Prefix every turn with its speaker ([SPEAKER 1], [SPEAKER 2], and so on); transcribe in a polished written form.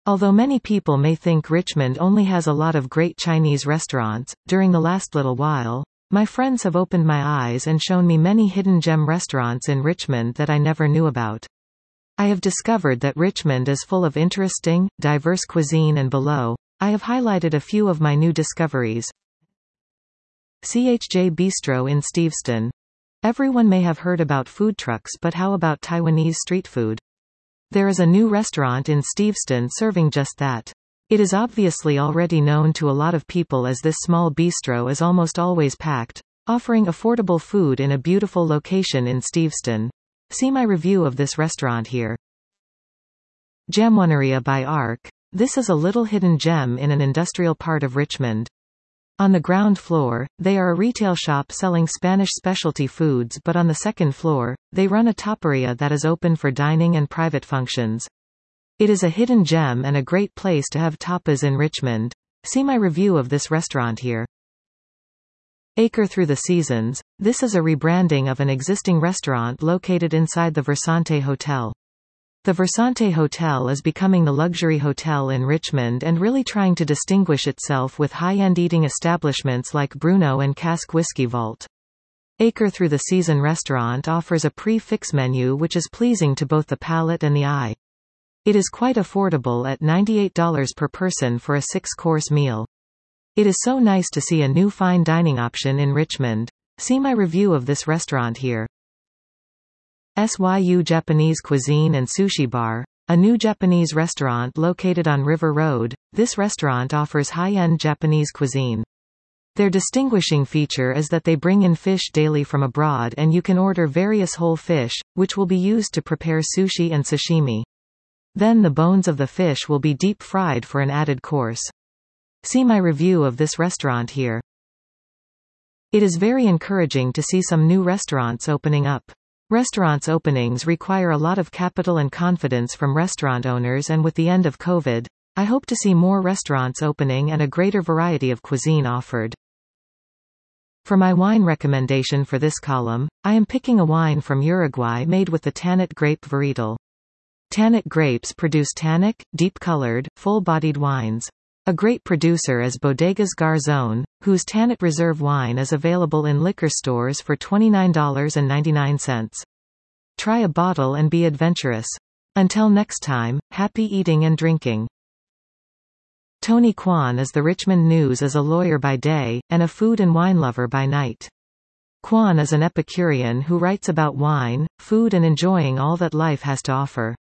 [SPEAKER 1] Although many people may think Richmond only has a lot of great Chinese restaurants, during the last little while, my friends have opened my eyes and shown me many hidden gem restaurants in Richmond that I never knew about. I have discovered that Richmond is full of interesting, diverse cuisine, and below, I have highlighted a few of my new discoveries. CHJ Bistro in Steveston. Everyone may have heard about food trucks, but how about Taiwanese street food? There is a new restaurant in Steveston serving just that. It is obviously already known to a lot of people as this small bistro is almost always packed, offering affordable food in a beautiful location in Steveston. See my review of this restaurant here. Jamuneria by Arc. This is a little hidden gem in an industrial part of Richmond. On the ground floor, they are a retail shop selling Spanish specialty foods, but on the second floor, they run a taparia that is open for dining and private functions. It is a hidden gem and a great place to have tapas in Richmond. See my review of this restaurant here. Acre Through the Seasons. This is a rebranding of an existing restaurant located inside the Versante Hotel. The Versante Hotel is becoming the luxury hotel in Richmond and really trying to distinguish itself with high-end eating establishments like Bruno and Cask Whiskey Vault. Acre Through the Season restaurant offers a prix-fixe menu which is pleasing to both the palate and the eye. It is quite affordable at $98 per person for a 6-course meal. It is so nice to see a new fine dining option in Richmond. See my review of this restaurant here. SYU Japanese Cuisine and Sushi Bar. A new Japanese restaurant located on River Road. This restaurant offers high-end Japanese cuisine. Their distinguishing feature is that they bring in fish daily from abroad and you can order various whole fish, which will be used to prepare sushi and sashimi. Then the bones of the fish will be deep fried for an added course. See my review of this restaurant here. It is very encouraging to see some new restaurants opening up. Restaurants openings require a lot of capital and confidence from restaurant owners, and with the end of COVID, I hope to see more restaurants opening and a greater variety of cuisine offered. For my wine recommendation for this column, I am picking a wine from Uruguay made with the Tanat grape varietal. Tanat grapes produce tannic, deep-colored, full-bodied wines. A great producer is Bodegas Garzón, whose Tanat Reserve wine is available in liquor stores for $29.99. Try a bottle and be adventurous. Until next time, happy eating and drinking. Tony Kwan is the Richmond News as a lawyer by day, and a food and wine lover by night. Kwan is an Epicurean who writes about wine, food and enjoying all that life has to offer.